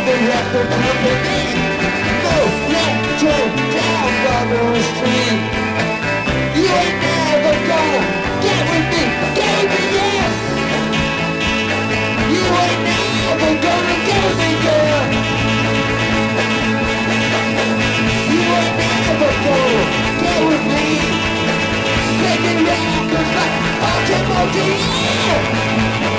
the record company. No left turn down Barbara Street. You ain't never gonna get with me, yeah. You ain't never gonna get with me, girl. You ain't never gonna get with me. Making records like automotive, yeah.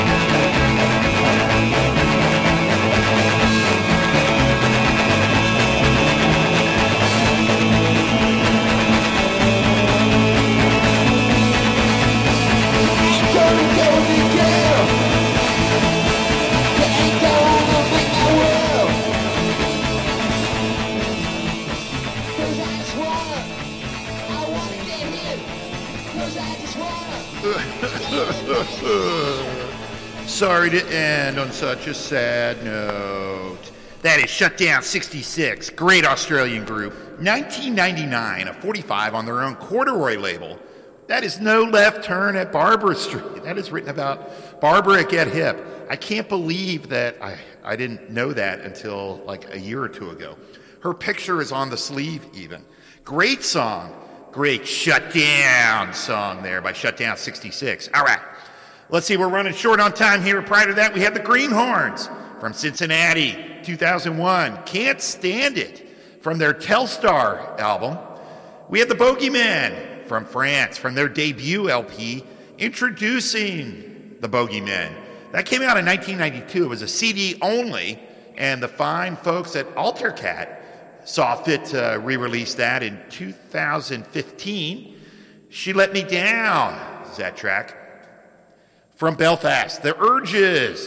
Sorry to end on such a sad note. That is Shutdown 66, great Australian group. 1999, a 45 on their own Corduroy label. That is No Left Turn at Barbara Street. That is written about Barbara at Get Hip. I can't believe that I didn't know that until like a year or two ago. Her picture is on the sleeve even. Great song. Great Shutdown song there by Shutdown 66. All right. Let's see, we're running short on time here. Prior to that, we had the Greenhorns from Cincinnati, 2001. Can't Stand It from their Telstar album. We had the Bogeymen from France from their debut LP, Introducing the Bogeymen. That came out in 1992. It was a CD only, and the fine folks at Altercat saw fit to re-release that in 2015. She Let Me Down is that track. From Belfast, The Urges,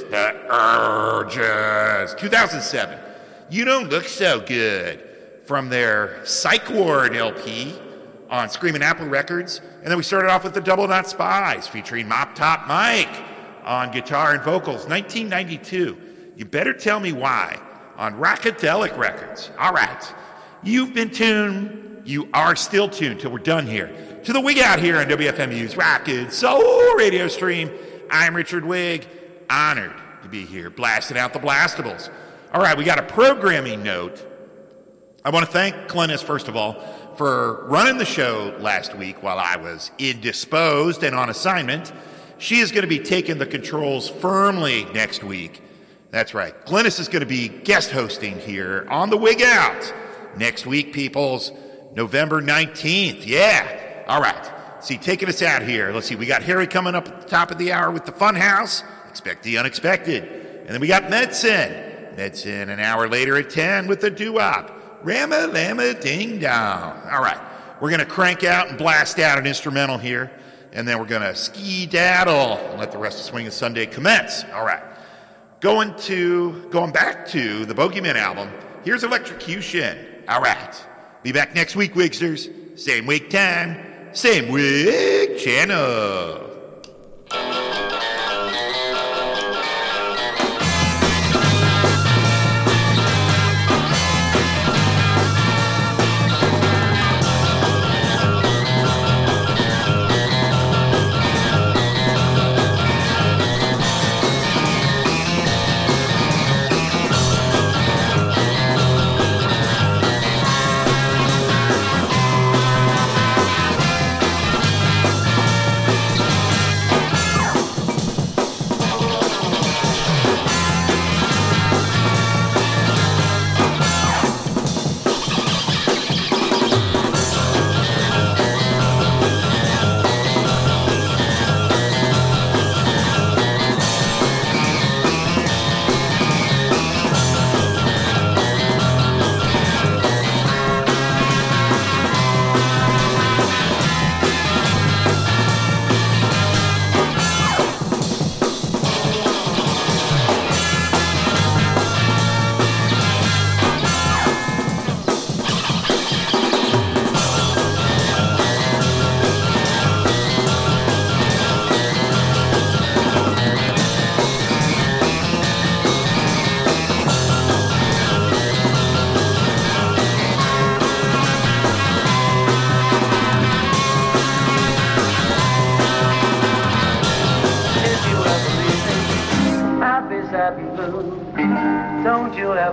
2007. You Don't Look So Good from their Psych Ward LP on Screamin' Apple Records. And then we started off with the Double Knot Spies featuring Mop Top Mike on guitar and vocals, 1992. You Better Tell Me Why on Rockadelic Records. All right, you've been tuned, you are still tuned till we're done here, to the Wig Out here on WFMU's Rocket Soul radio stream. I'm Richard Wig, honored to be here, blasting out the blastables. All right, we got a programming note. I want to thank Glennis, first of all, for running the show last week while I was indisposed and on assignment. She is going to be taking the controls firmly next week. That's right. Glennis is going to be guest hosting here on the Wig Out next week, peoples, November 19th. Yeah. All right. See, taking us out here. Let's see. We got Harry coming up at the top of the hour with the Funhouse. Expect the unexpected. And then we got Medicine. Medicine an hour later at 10 with the doo-wop. Rama Lama Ding Dong. All right. We're going to crank out and blast out an instrumental here. And then we're going to ski-daddle and let the rest of Swingin' Sunday commence. All right. Going back to the Bogeymen album, here's Electrocution. All right. Be back next week, Wigsters. Same wig time, same wig channel.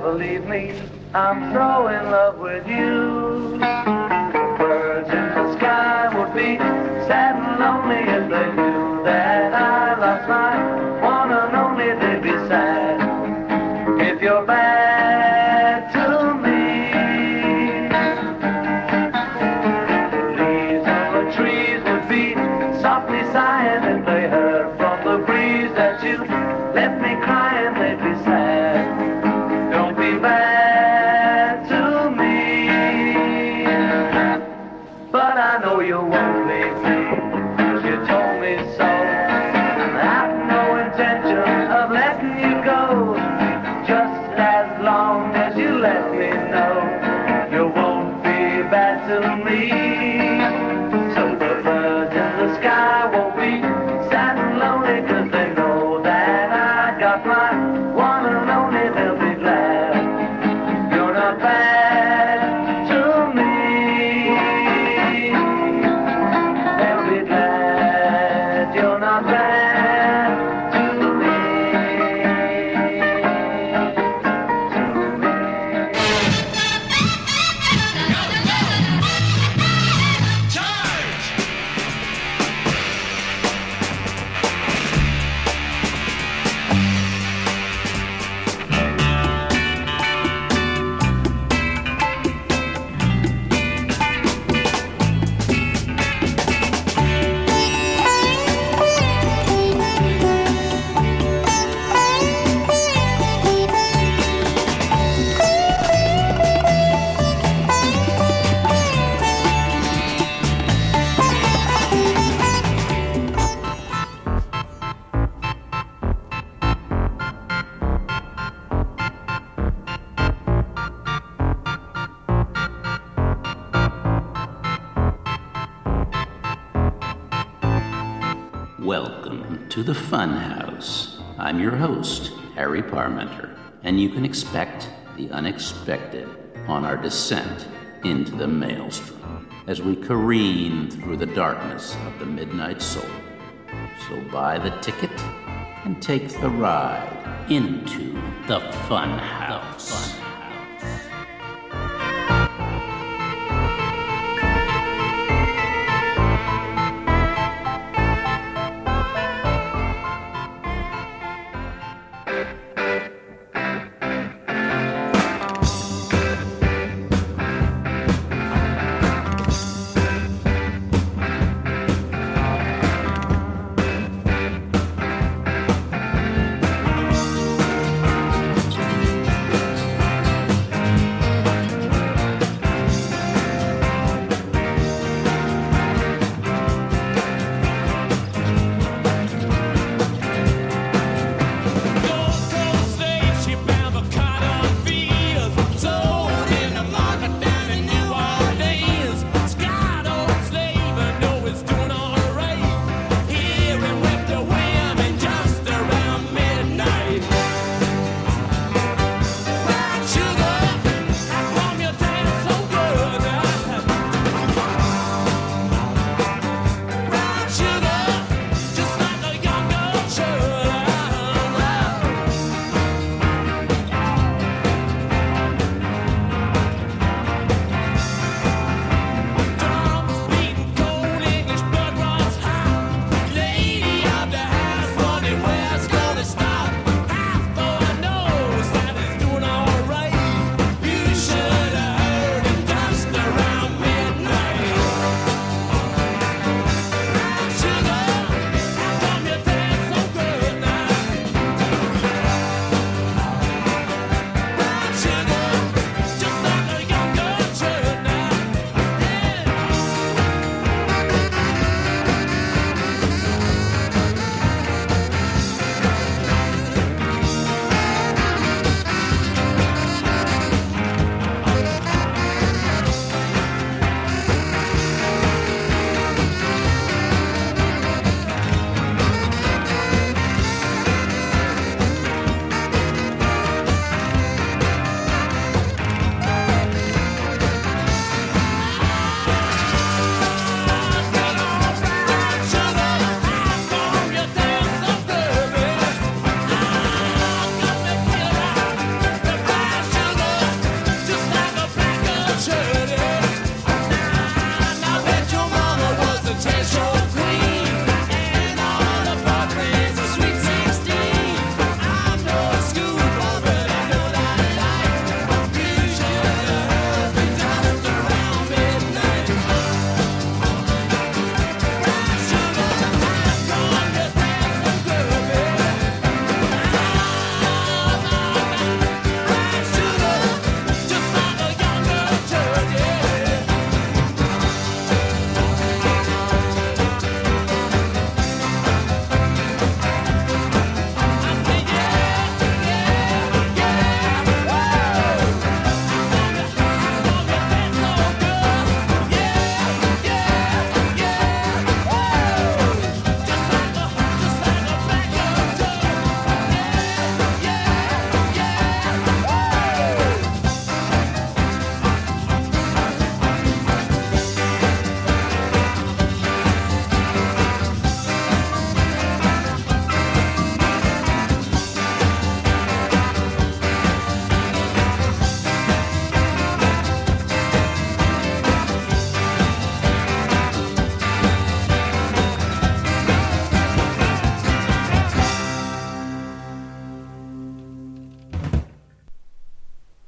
believe me, I'm so in love with you. The birds in the sky would be sad and lonely if they knew that I lost my one and only. They'd be sad if you're bad to me. Leaves on the trees would be softly sighing if they heard from the breeze that you left me crying. They'd be sad. Don't be bad to me. But I know you won't leave me, 'cause you told me so. I've no intention of letting you go, just as long as you let me know you won't be bad to me. So the birds in the sky won't be sad and lonely, 'cause they know that I got my one and only. They'll be glad you're not bad to me. They'll be glad you're not bad to me. To me. Welcome to the Funhouse. I'm your host, Harry Parmenter, and you can expect the unexpected on our descent into the maelstrom as we careen through the darkness of the midnight soul. So buy the ticket and take the ride into the Funhouse.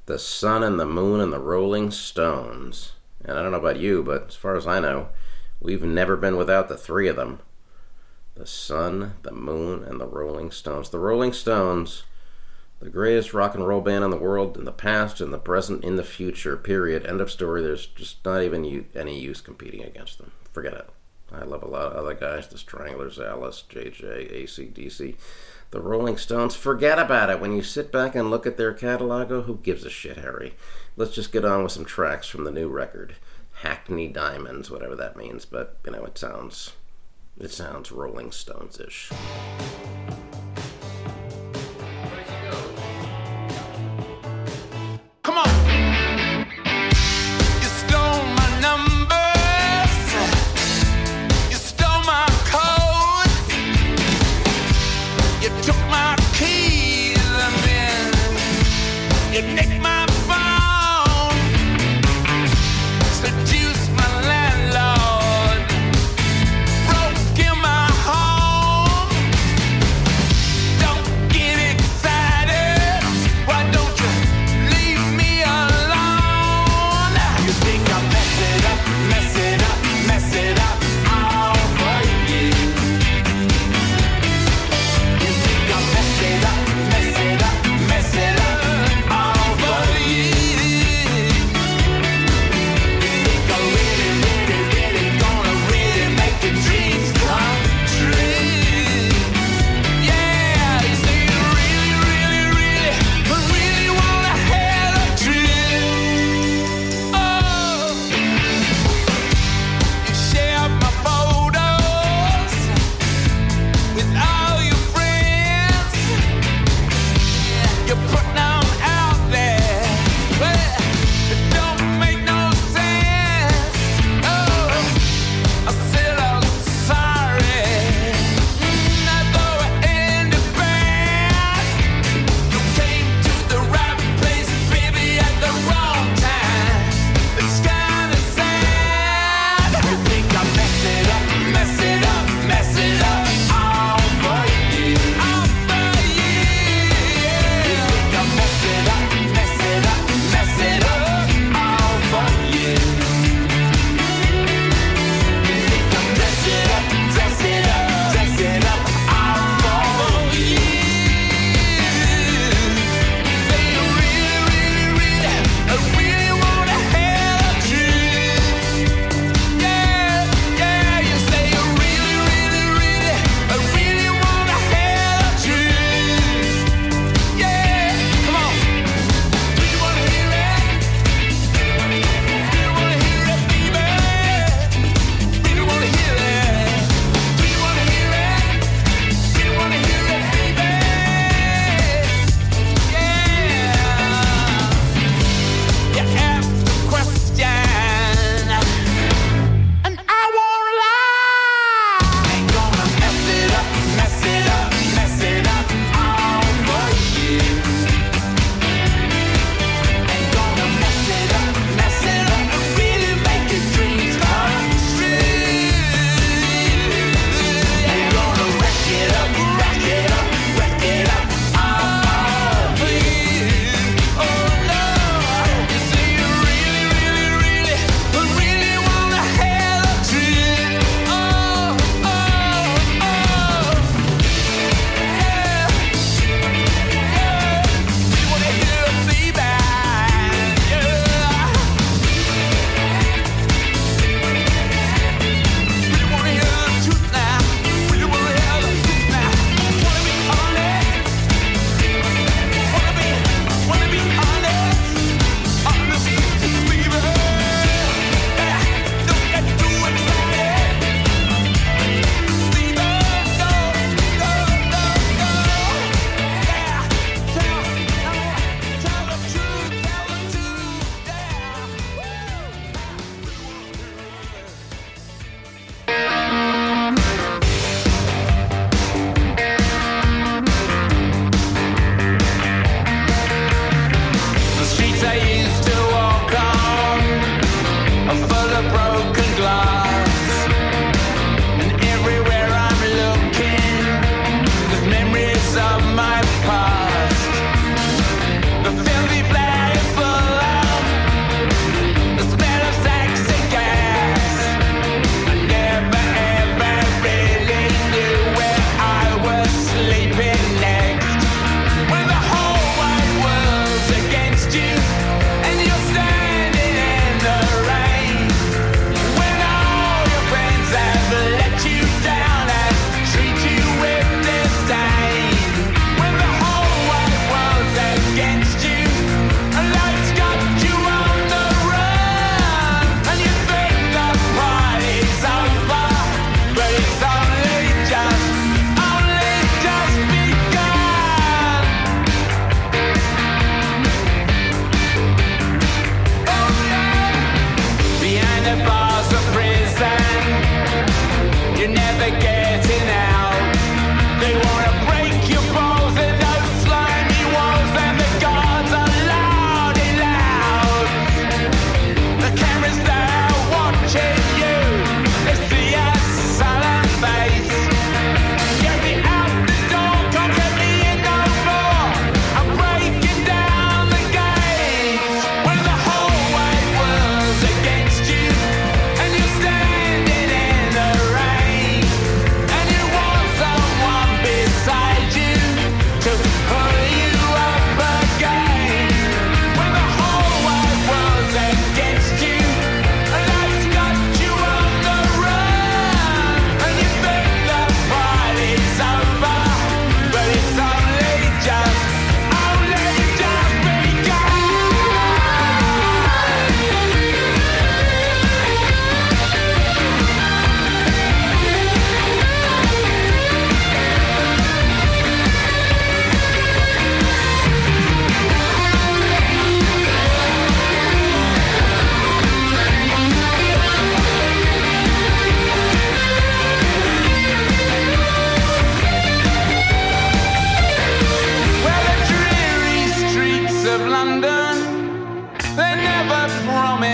The Sun and the Moon and the Rolling Stones. And I don't know about you, but as far as I know, we've never been without the three of them. The Sun, the Moon, and the Rolling Stones. The Rolling Stones, the greatest rock and roll band in the world, in the past, in the present, in the future, period. End of story. There's just not even any use competing against them. Forget it. I love a lot of other guys, the Stranglers, Alice, JJ, AC/DC. The Rolling Stones, forget about it. When you sit back and look at their catalog, oh, who gives a shit, Harry? Let's just get on with some tracks from the new record. Hackney Diamonds, whatever that means, but, you know, it sounds Rolling Stones-ish. Come on! You stole my numbers. You stole my codes. You took my keys and then you nicked my phone. Seduced my landlord. Broke in my home. Don't get excited. Why don't you leave me alone? You think I mess it up, mess it up, mess it up all for you. You think I mess it up, mess it up, mess it up all for you. You think I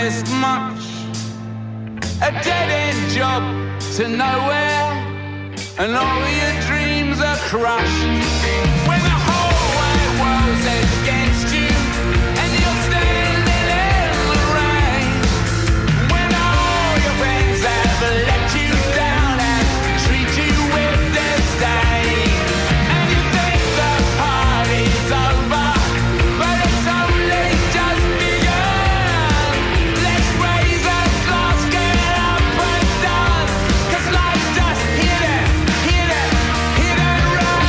promised much. A dead-end job to nowhere, and all your dreams are crushed. When the whole wide world's against you, and you're standing in the rain. When all your friends have let you down and treat you with disdain. And you think the party's over, but it's only just begun. Let's raise a glass, get up and dance, 'cause life's just hit and run.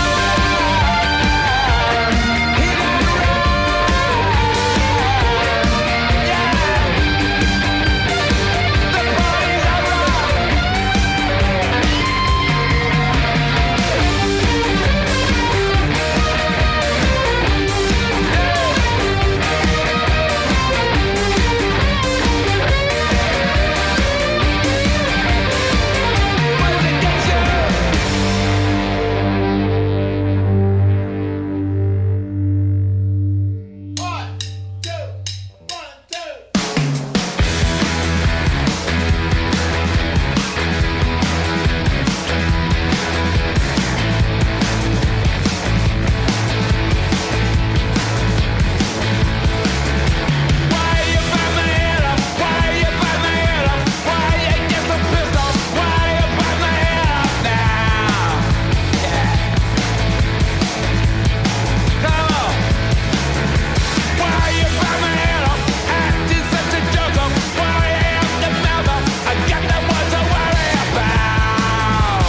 Hit and run. Yeah. The party's over. What's against you? One, two, one, two. Why you bite my head off? Why you bite my head off? Why you get so pissed off? Why you bite my head off now? Yeah. Come on. Why you bite my head off? Acting such a joke off. Why you have the mouth off? I got that one to worry about.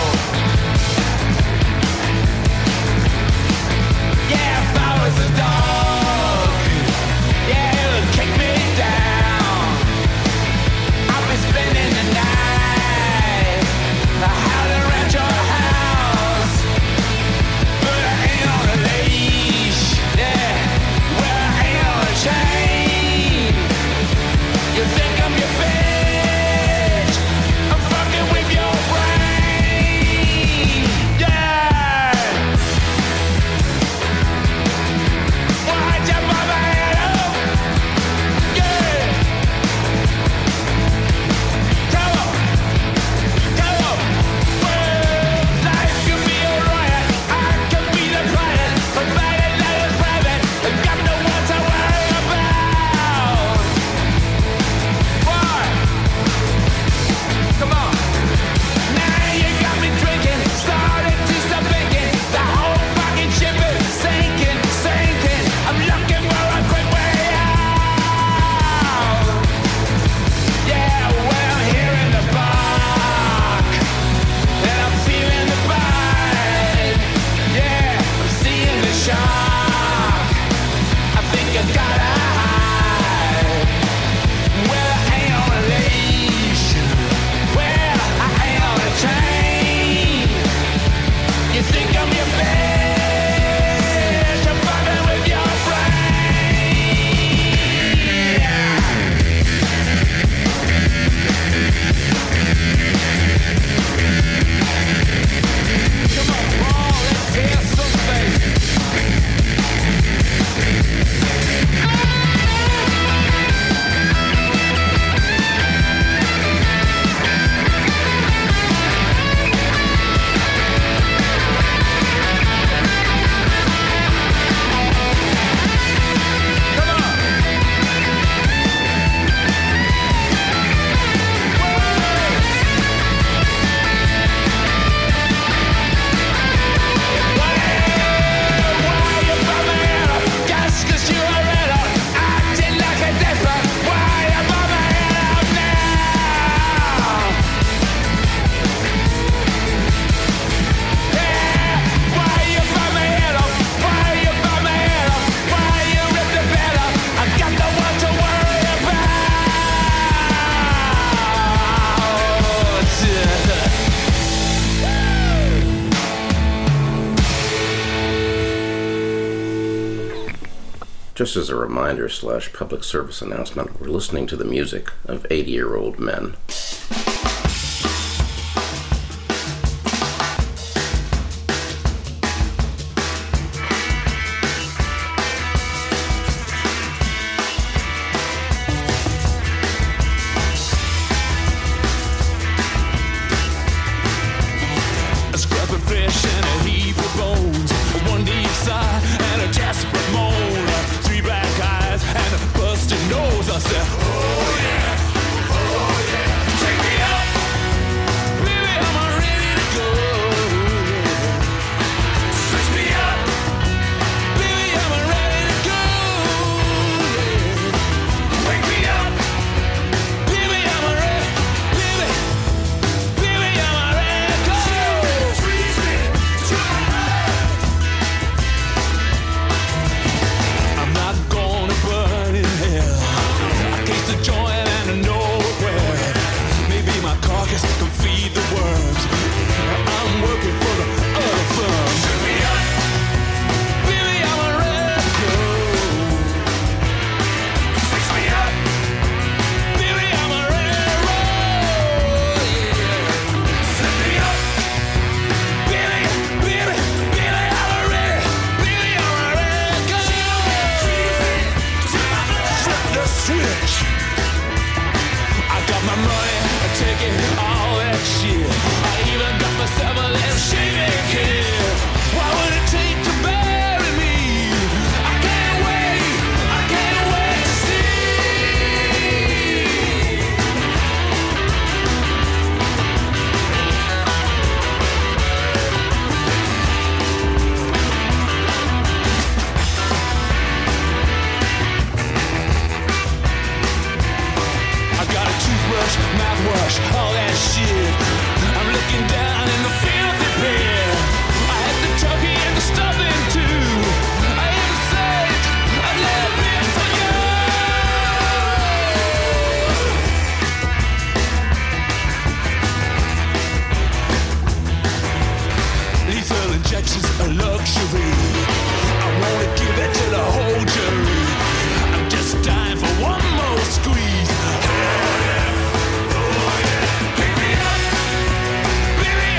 Yeah, if I was a dog, yeah, it would kick me down. I'll be spending the night howling around your house, but I ain't on a leash, yeah, well, I ain't on a chain. You think I'm your bitch? I'm fucking with your brain, yeah. Why'd you bite my head off? Yeah. Come on. Come on. Well, life can be a riot. I can be the pilot, provided that it's private. I got no one to worry about. Why? Come on. Now you got me drinking, starting to stop thinking. The whole fucking ship is sinking, sinking. I'm looking for a quick way out. Yeah, well, here in the park, and I'm feeling the bite. Yeah, I'm seeing the shark. I think I gotta hide. Well, I ain't on a leash. Well, I ain't on a chain. You think I'm your bitch? I'm fucking with your brain. Come on, Paul, let's hear something. Come on. Why you bite my head off? Just 'cause you are red hot, acting like a desperate. Why you bite my head off now? Yeah, why you bite my head off? Why you bite my head off? Why you rip the bed off? I got no one to worry about. Just as a reminder / public service announcement, we're listening to the music of 80-year-old men. I said, oh yeah, oh yeah. Take me up, baby, I'm ready to go. Switch me up, baby, I'm ready to go. Wake me up, baby, I'm ready, baby, baby, I'm ready to go. Freeze me to my heart. I'm not gonna burn in hell. I taste the joy and I know it well. Maybe my carcass can feed the worms. I'm working for the other firm. Shut me up, baby, I'm ready to go. Fix me up, baby, I'm ready to roll. Yeah. Set me up, baby, baby, baby, I'm ready, baby, I'm ready to go. Flip the switch. I got my money, I take it, all that shit. I even got myself a little shaving kit. Why would it take to bury me? I can't wait to see. I got a toothbrush, mouthwash, all that shit. I'm looking down in the filthy pit. I had the turkey and the stuffing too. I even saved a little bit for you. Lethal injections are luxury. I wanna give that to the whole jury. I'm just dying for one more squeeze. Oh yeah, pick me up, baby,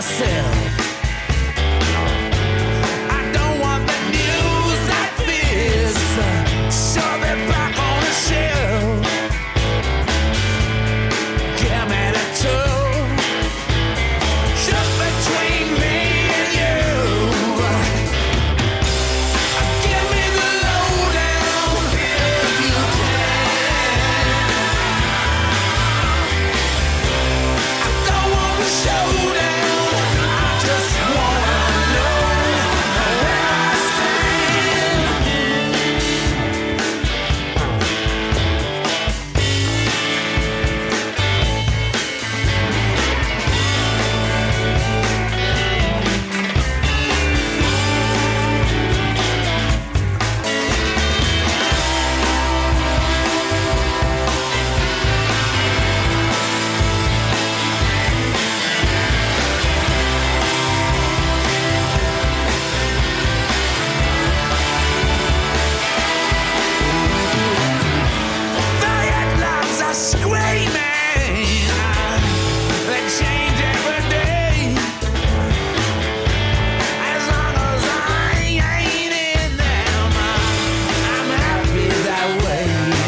myself. I don't want the news like this. Shove it back on the shelf. Give me the truth. Just between me and you. Give me the lowdown if you can. I don't want the showdown. I just wanna know where I stand. The headlines are screaming. They change every day. As long as I ain't in them, I'm happy that way.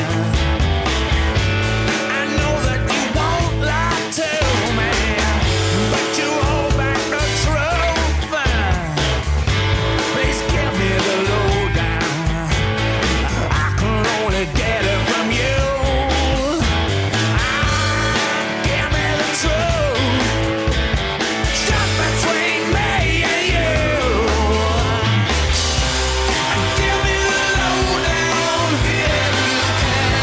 I know that you won't lie to me, but you hold back the truth. Please give me the lowdown. I can only get it from you. Give me the truth. Just between me and you. Give me the lowdown if you can.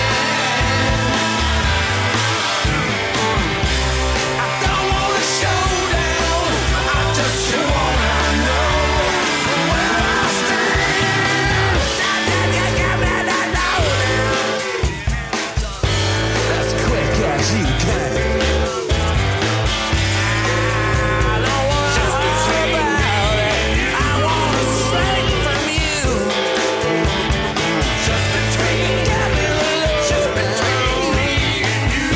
I don't want a showdown. I just wanna know where I stand. Give me the lowdown. As quick as you can. I don't wanna hear about it. I wanna sing from you. Just between, give me the lowdown. Just between me and you.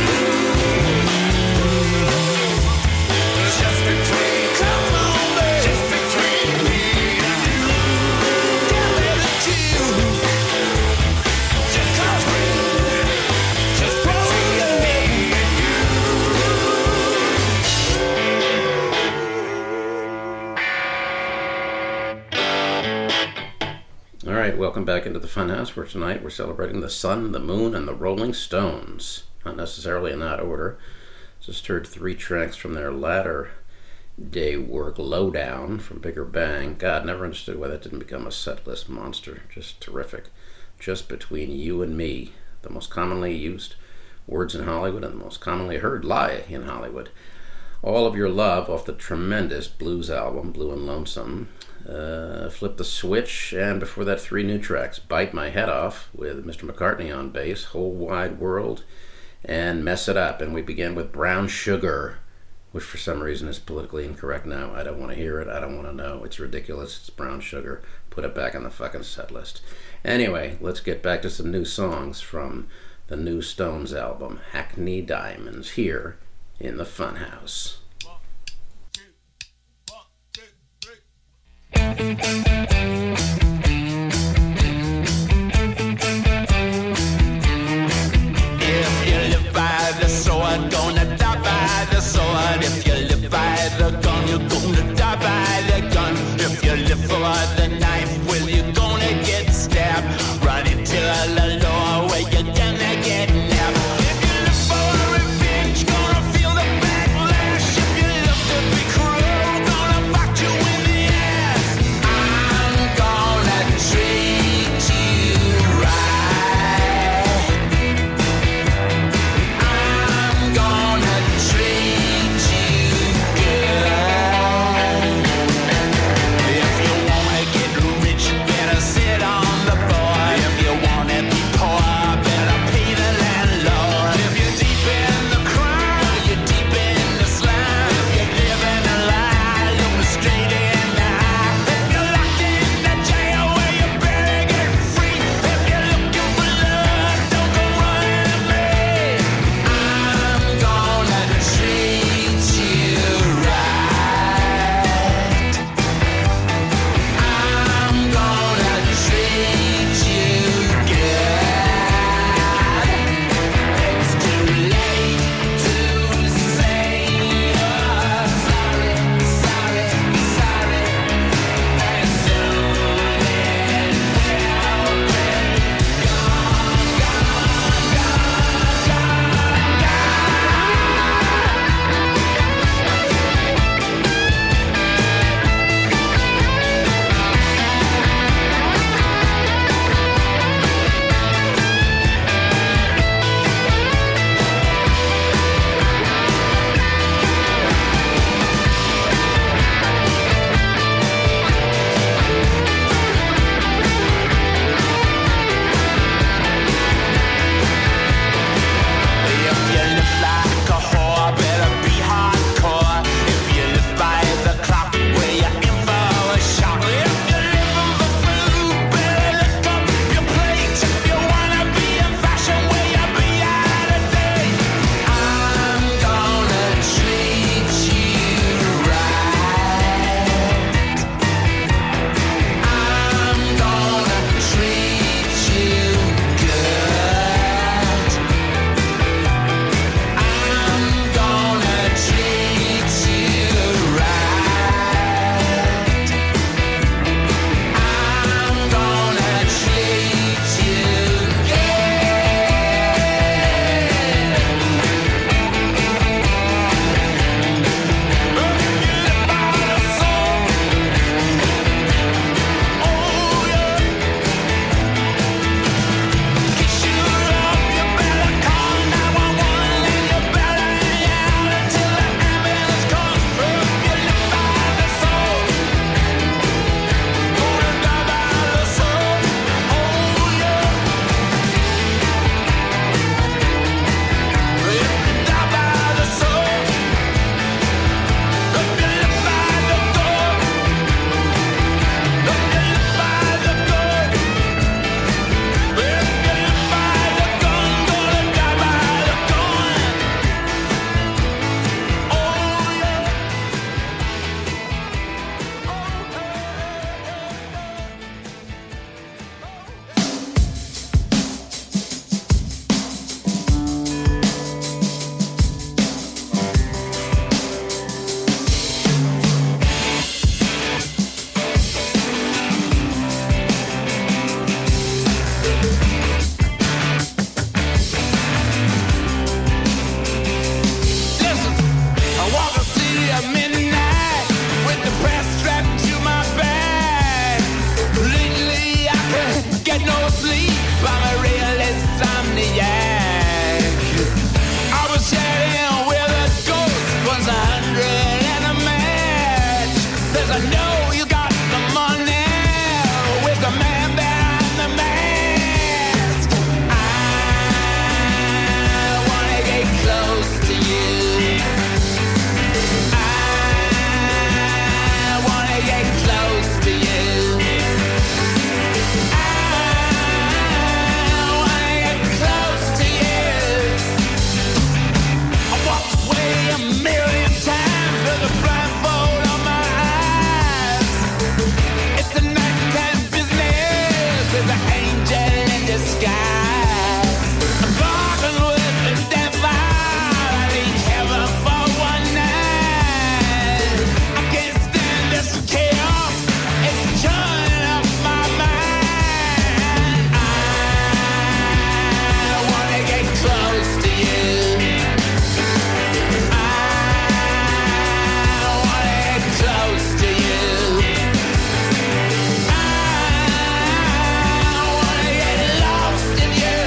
Just between, come on, baby. Just between me and you. Give me the juice. Just cause we, just between me and you. All right, welcome back into the Funhouse, where tonight we're celebrating the Sun, the Moon, and the Rolling Stones. Not necessarily in that order. Just heard 3 tracks from their latter day work, Lowdown from Bigger Bang. God, never understood why that didn't become a set list monster. Just terrific. Just Between You and Me, the most commonly used words in Hollywood and the most commonly heard lie in Hollywood. All of Your Love off the tremendous blues album, Blue and Lonesome. Flip the Switch, and before that 3 new tracks, Bite My Head Off with Mr. McCartney on bass, Whole Wide World, and Mess It Up. And we began with Brown Sugar, which for some reason is politically incorrect now. I don't want to hear it. I don't want to know. It's ridiculous. It's brown sugar. Put it back on the fucking set list. Anyway, let's get back to some new songs from the new Stones album, Hackney Diamonds, here in the Funhouse. If you live by the sword, gonna die by the sword. If you live by the gun, you're gonna die by the gun. If you live for the knife, well, you're gonna get stabbed. Run into the law where you're gonna get nabbed. If you live for revenge, gonna feel the backlash. If you live to be cruel, gonna bite you in the ass. 'cause I know you got the money. Where's the man behind the mask? I wanna get close to you. I wanna get close to you. I wanna get close to you. I walked this way a million times with a blindfold on my eyes. It's a nighttime business with an angel in disguise. I'm bargained with the devil. I need heaven for one night. I can't stand this chaos. It's churning up my mind. I wanna get close to you. I wanna get close to you. I wanna get lost in you.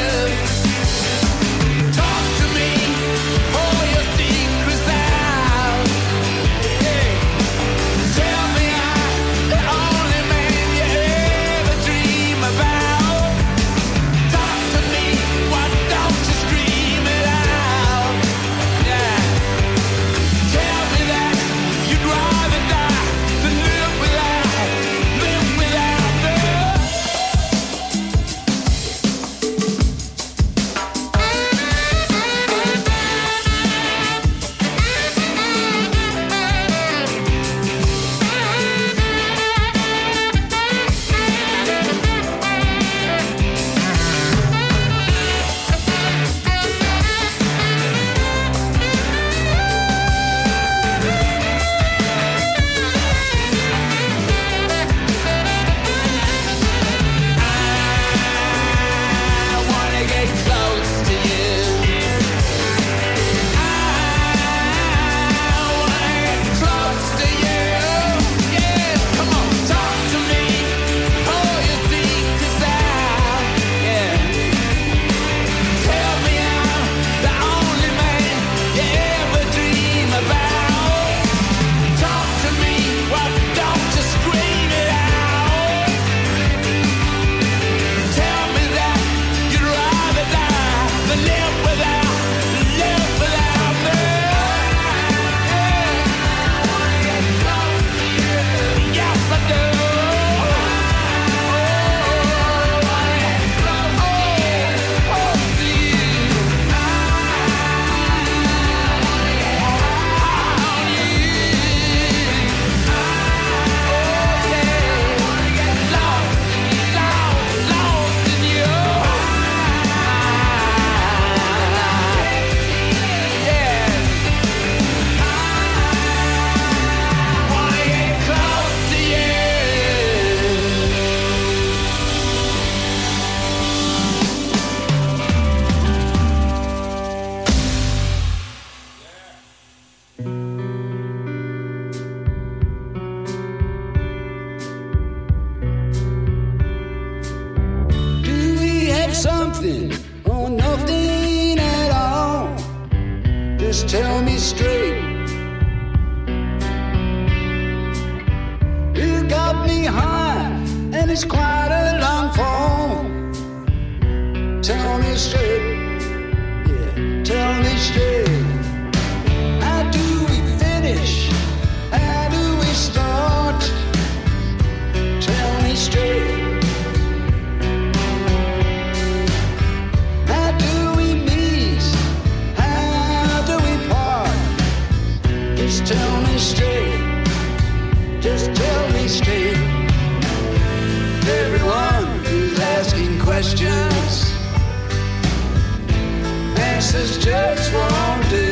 Talk to me, pour your secrets out. Hey, tell me I'm the only man you ever dream about. Talk to me, why don't you scream it out? Yeah. Tell me that you'd rather die than live without me. I wanna get close to you. I wanna get close to you. Yeah, come on, talk to me, pour your secrets out. Yeah, tell me I'm the only man you ever dream about. Talk to me, why don't you scream it out? Tell me that you'd rather die than live without me. I wanna get close to you. Yes, I do. I wanna get close to you. Close to you. I wanna get high on you. I wanna get lost in you. Yeah. I wanna get close to you. Do we have something or nothing at all? Just tell me straight. You got me high, and it's quite a long fall. Tell me straight. Yeah, tell me straight. How do we finish? How do we start? Tell me straight. How do we meet? How do we part? Just tell me straight. Just tell me straight. Everyone who's asking questions, answers just won't do.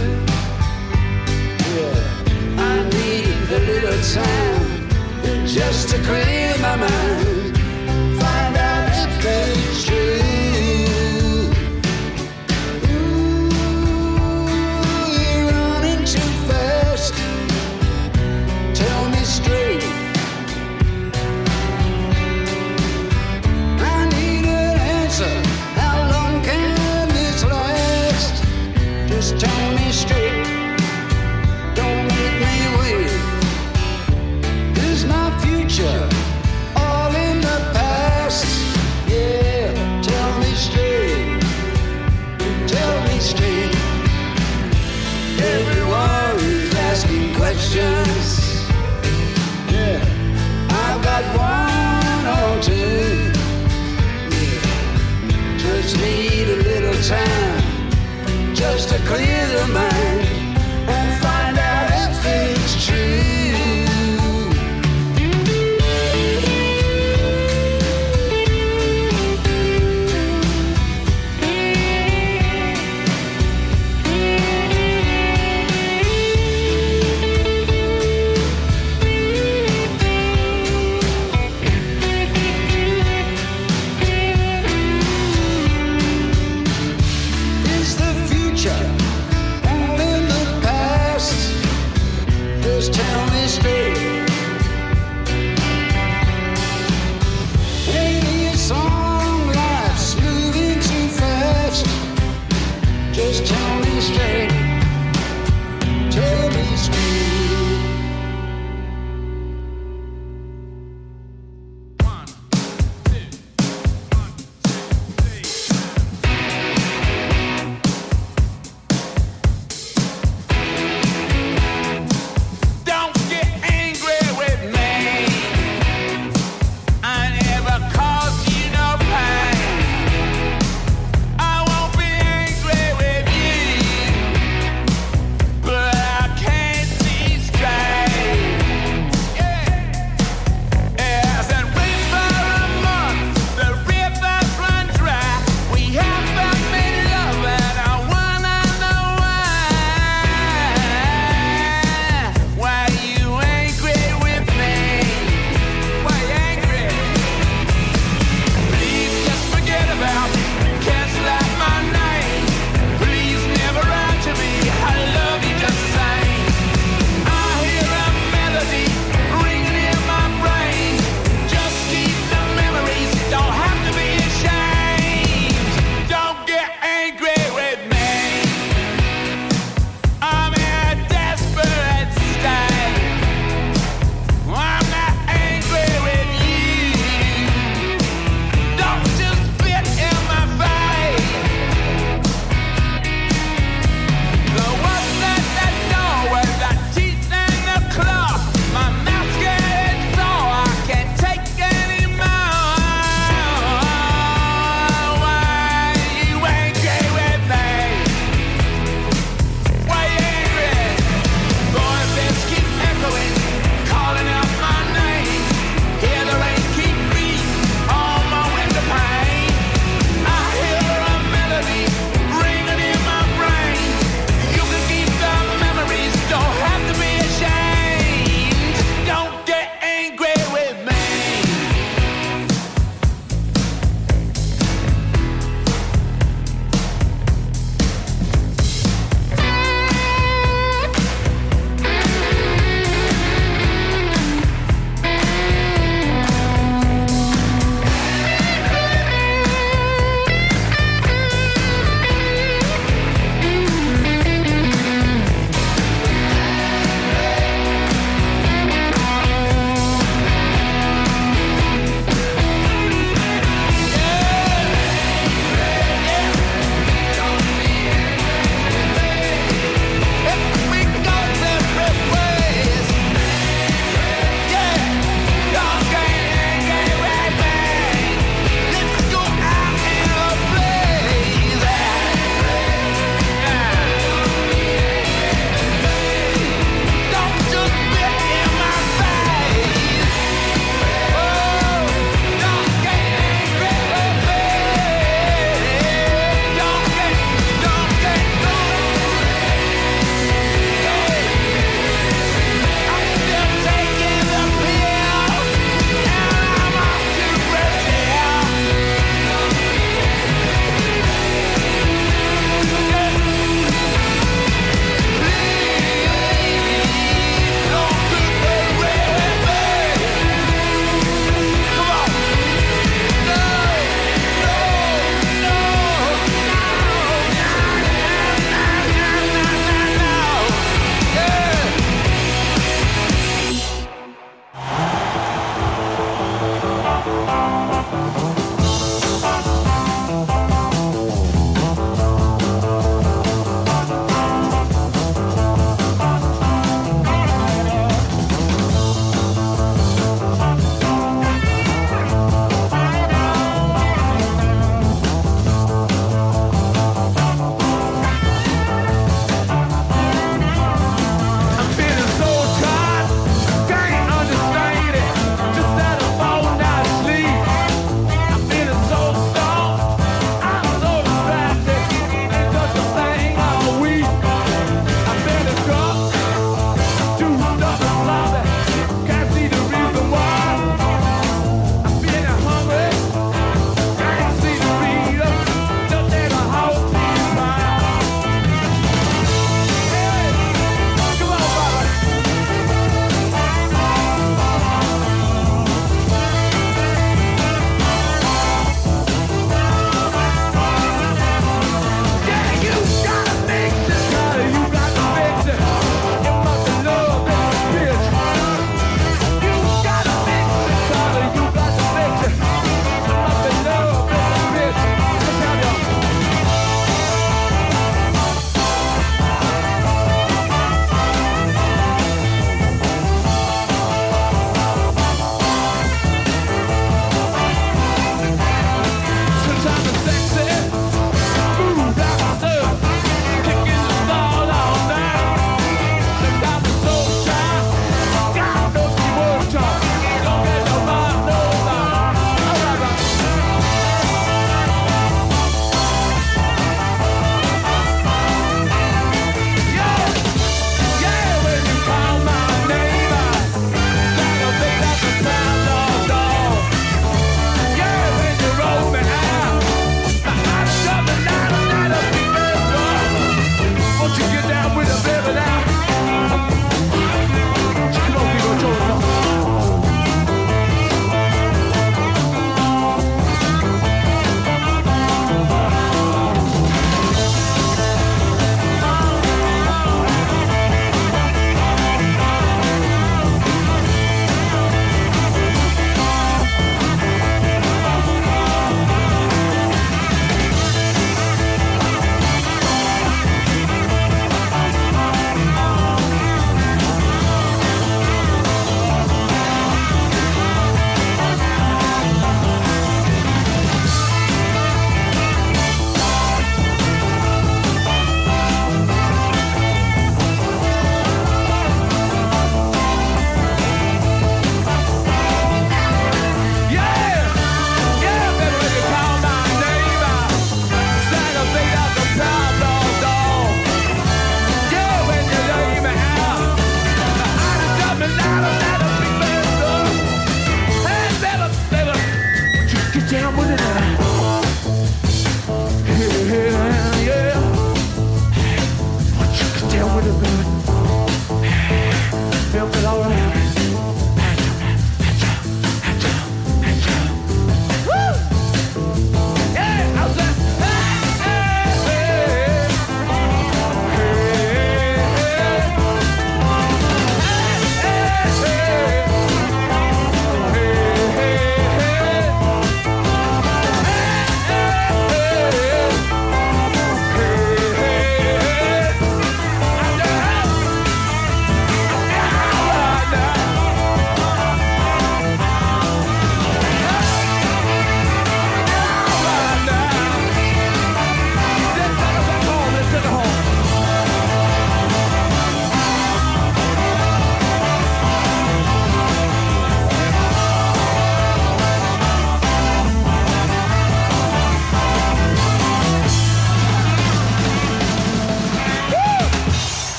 Yeah, I need a little time just to clear my mind, find out if it's true. Ooh, you're running too fast. Tell me straight. I need an answer. How long can this last? Just tell me straight. Don't make me wait. straight. Maybe it's on life's moving too fast. Just tell me straight. Tell me straight. Don't get angry with me. I never caused you no pain. I won't be angry with you.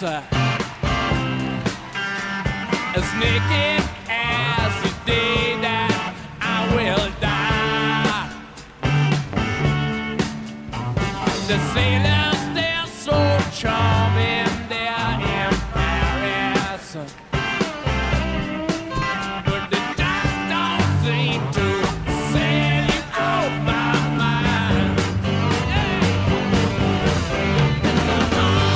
as naked as the day that I will die. The sailors, they're so charming, they're in Paris, but they just don't seem to sail you off my mind. It's a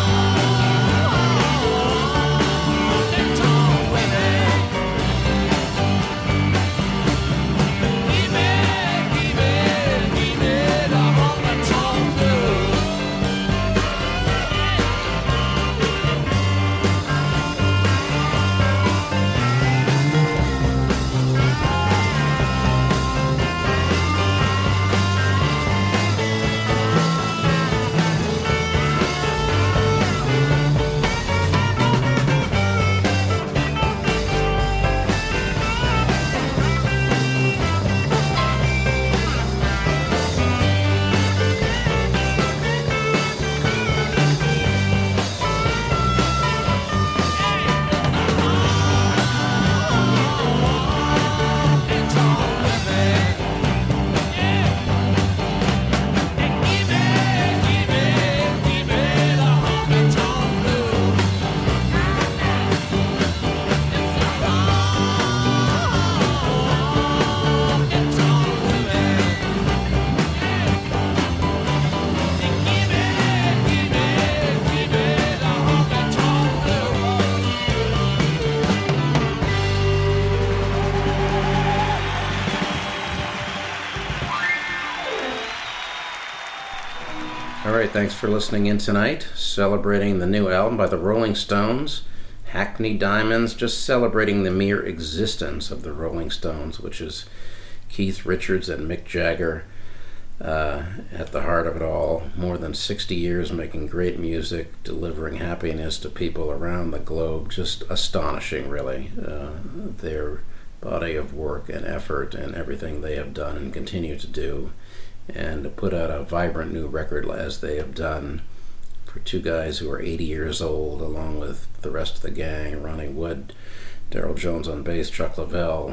long and tall women. Give me the honky-tonk blues. All right, thanks for listening in tonight. Celebrating the new album by the Rolling Stones, Hackney Diamonds, just celebrating the mere existence of the Rolling Stones, which is Keith Richards and Mick Jagger at the heart of it all. More than 60 years making great music, delivering happiness to people around the globe. Just astonishing, really, their body of work and effort and everything they have done and continue to do. And to put out a vibrant new record as they have done for two guys who are 80 years old, along with the rest of the gang, Ronnie Wood, Darryl Jones on bass, Chuck Leavell,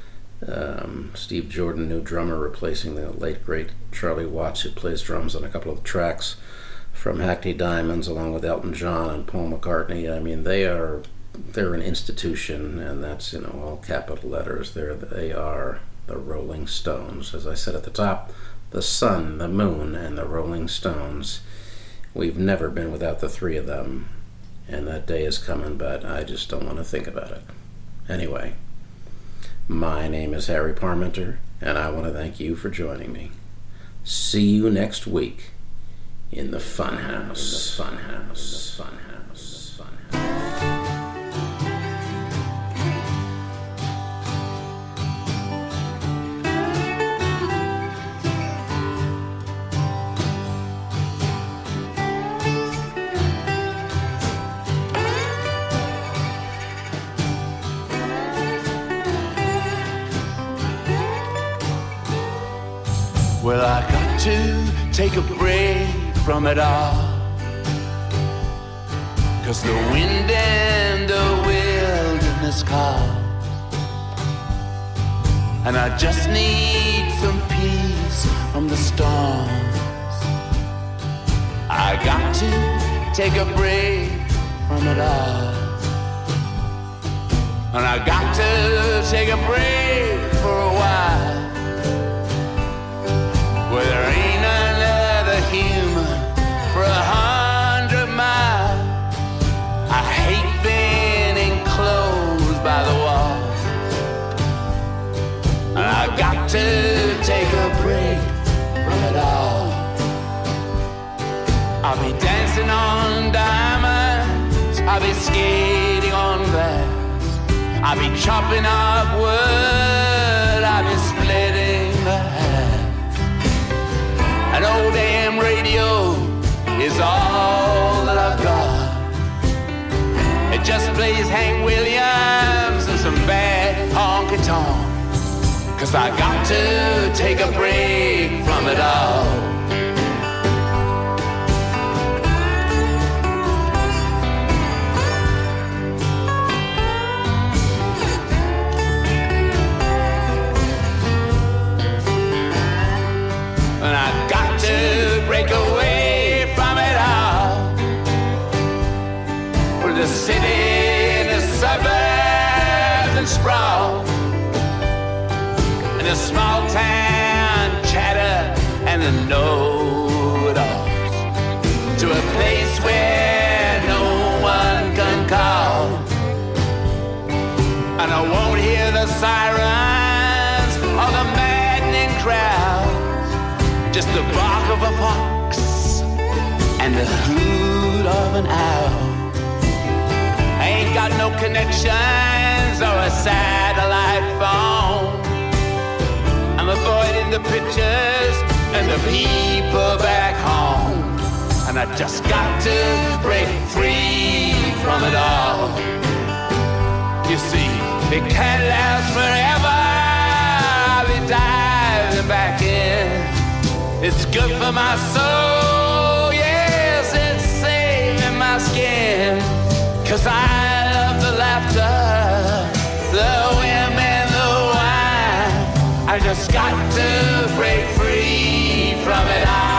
Steve Jordan, new drummer, replacing the late great Charlie Watts, who plays drums on a couple of tracks from Hackney Diamonds, along with Elton John and Paul McCartney. I mean, they're an institution, and that's, all capital letters. They are the Rolling Stones. As I said at the top, the sun, the moon, and the Rolling Stones. We've never been without the three of them, and that day is coming, but I just don't want to think about it. Anyway, my name is Harry Parmenter, and I want to thank you for joining me. See you next week in the Funhouse. Funhouse. Funhouse. Funhouse. Well, I got to take a break from it all, 'cause the wind and the wilderness call, and I just need some peace from the storms. I got to take a break from it all, and I got to take a break for a while, where there ain't another human for 100 miles. I hate being enclosed by the walls, and I got to take a break from it all. I'll be dancing on diamonds, I'll be skating on glass, I'll be chopping up wood, I'll be splitting the hash. An old damn radio is all that I've got. It just plays Hank Williams and some bad honky-tonk, 'cause I got to take a break from it all. city, in the suburbs and sprawl, in the small town chatter and the know-it-alls, to a place where no one can call. And I won't hear the sirens or the maddening crowds, just the bark of a fox and the hoot of an owl. I ain't got no connections or a satellite phone. I'm avoiding the pictures and the people back home. And I just got to break free from it all. You see, it can't last forever. I'll be diving back in. It's good for my soul, yes, it's saving my skin. 'Cause I love the laughter, the women, the wine. I just got to break free from it all.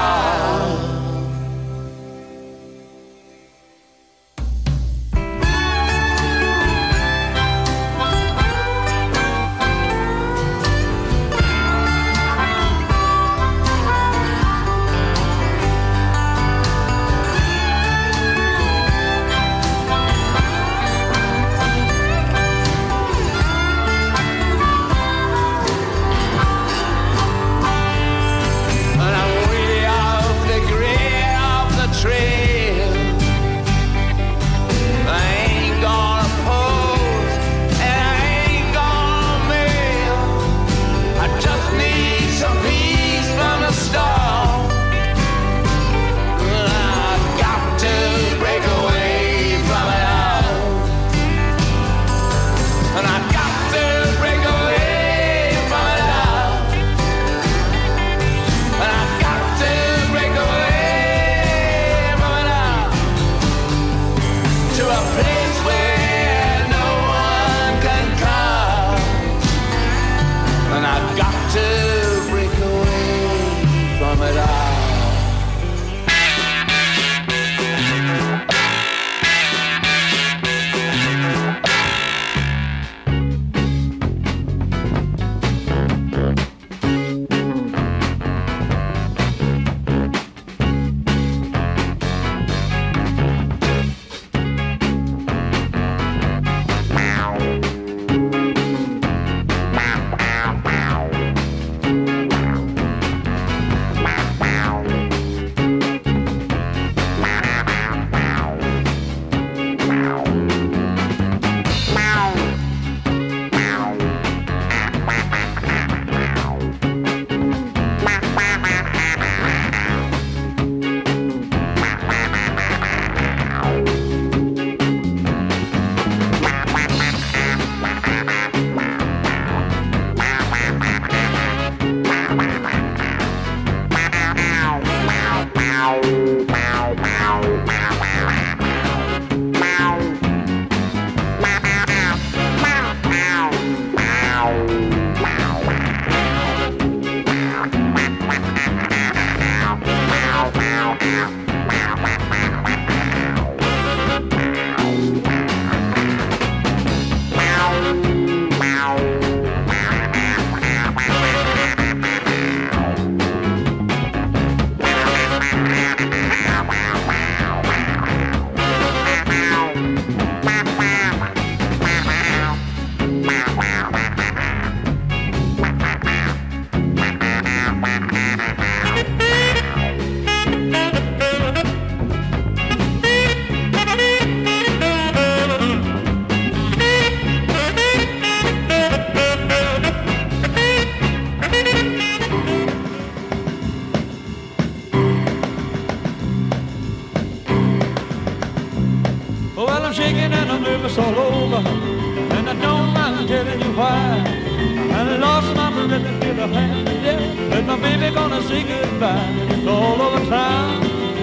All over, and I don't mind telling you why. I lost my rhythm, feel the hand of death, and my baby gonna say goodbye. It's all over town.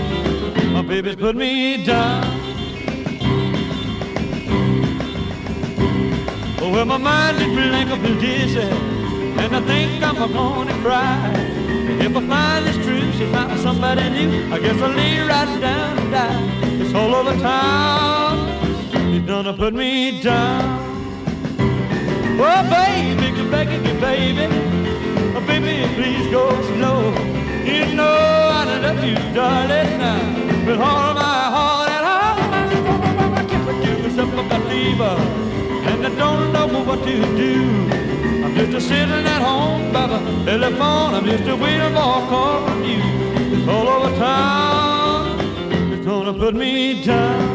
My baby's put me down. Oh, well, my mind is blank up and dizzy, and I think I'm gonna cry. If I find this true, she's not somebody new, I guess I'll lay right down and die. It's all over town. gonna put me down. Oh, baby, you're begging you, baby. Oh, baby, please go slow. You know I love you, darling, now. With all my heart and all my soul, I can't produce up a fever. And I don't know what to do. I'm just sitting at home by the telephone. I'm just waiting for a call from you. It's all over town. It's gonna put me down.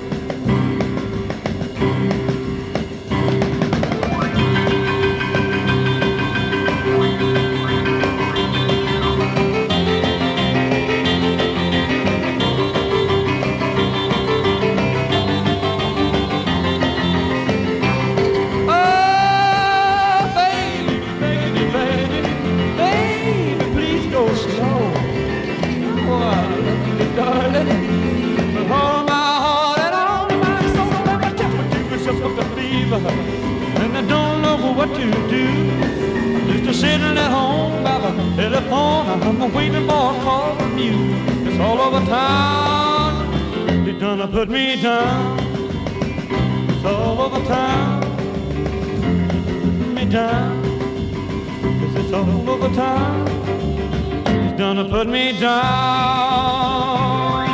And I don't know what to do. Just sitting at home by the telephone. I'm waiting for a call from you. It's all over town. They're gonna put me down. It's all over town. Put me down. 'Cause it's all over town. They're gonna put me down.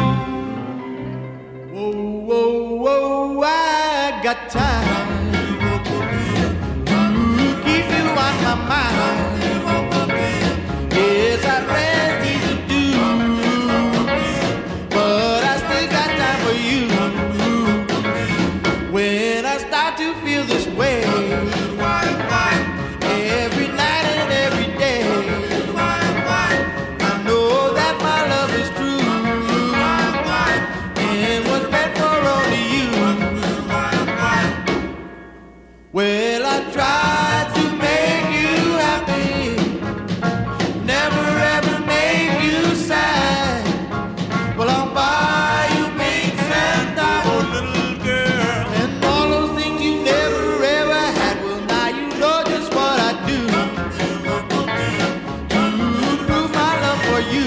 Whoa, whoa, whoa, I got time. Yes, I ready to do, but I still got time for you. When I start to feel this way, every night and every day, I know that my love is true, and was meant for only you. Well, I tried to make you happy, never ever make you sad. Well, I'll buy you pinks and diamonds, little girl, and all those things you never ever had. Well, now you know just what I do to prove my love for you.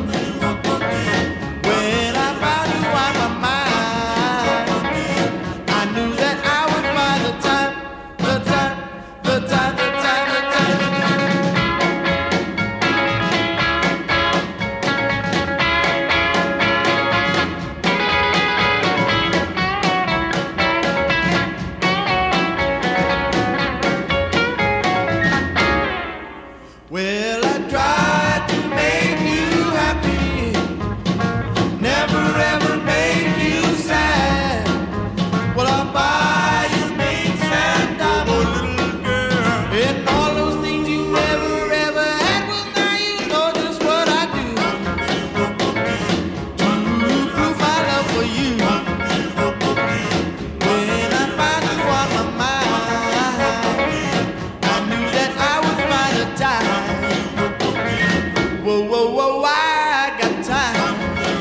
When I found you on my mind, I knew that I would find the time, the time, the time, the time, the time, the time. Well, I tried to make you happy, never ever make you sad. Well, I'll buy you pinks and diamonds, little girl, and all those things you never ever had. Well, now you know just what I do to prove my love for you. When I find you on my mind, I knew that I would find a time. Whoa, whoa, whoa, I got time.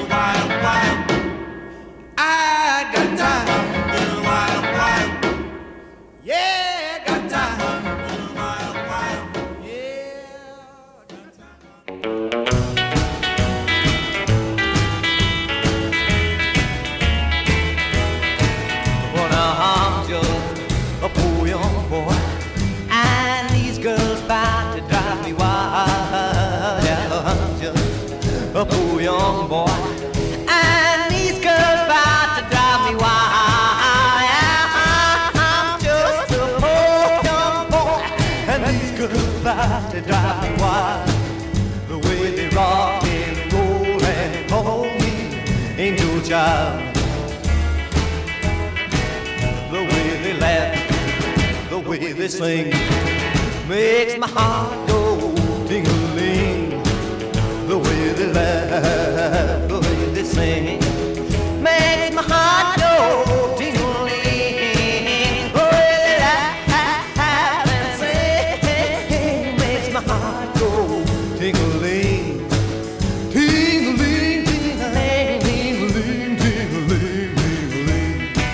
I got time. Yeah, I got time. Well, now I'm just a poor young boy, and these girls bound to drive me wild. Yeah, I'm just a poor young boy, and these girls bound to drive me wild. Yeah, I'm just a poor young boy, and these girls bound to drive me wild. The way they rock and roll and call me angel child. The way they laugh, the way they sing, makes my heart go ting-a-ling. The way they laugh, the way they sing, makes my heart go ting-a-ling. The way they laugh and sing, makes my heart go ting-a-ling. Ting-a-ling, ting-a-ling, ting-a-ling, ting-a-ling, ting-a-ling.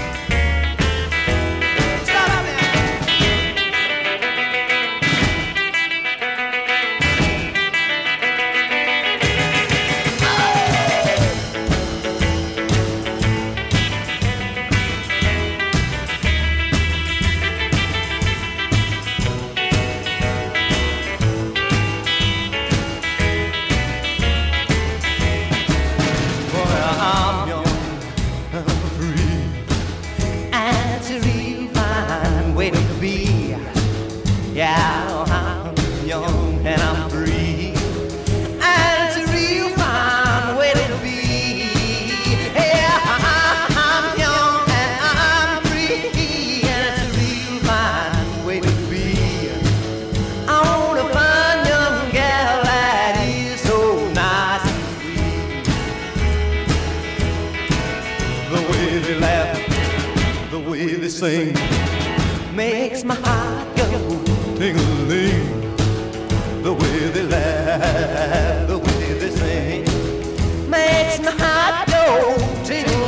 Stop it! Oh! Yeah, I'm young and I'm free. And it's a real fine way to be. Yeah, I'm young and I'm free. And it's a real fine way to be. I want a fine young gal that is so nice and sweet. The way they laugh, the way they sing, makes my heart go ting-a-ling. The way they laugh, the way they sing, makes my heart go ting-a-ling.